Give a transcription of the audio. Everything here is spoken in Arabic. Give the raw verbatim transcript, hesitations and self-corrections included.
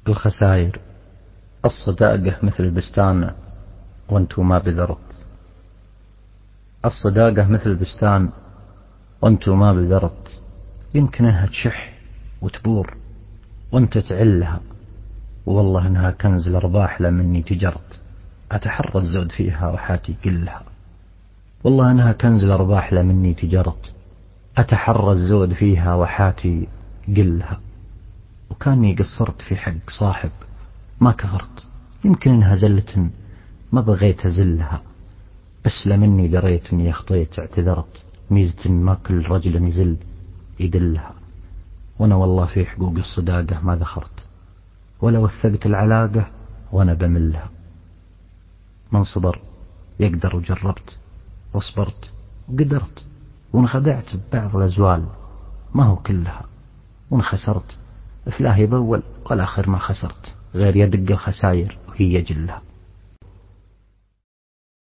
الخساير. الصداقة مثل البستان وانتو ما بذرت. الصداقة مثل البستان وانتو ما بذرت، يمكن انها تشح وتبور وانت تعلها، والله انها كنز الارباح لا مني تجرت، اتحرى الزود فيها وحاتي قلها. والله انها كنز الارباح لا مني تجرت، اتحرى الزود فيها وحاتي قلها. وكاني قصرت في حق صاحب ما كفرت، يمكن انها زلة ما بغيت ازلها، بس لمني دريت اني اخطيت اعتذرت، ميزة ما كل رجل يزل يدلها. وانا والله في حقوق الصداقة ما ذخرت، ولا وثقت العلاقة وانا بملها. من صبر يقدر وجربت، وصبرت وقدرت، وانخدعت ببعض الازوال ما هو كلها، وانخسرت فلاهي بول والاخر ما خسرت، غير يدق الخساير وهي جلها.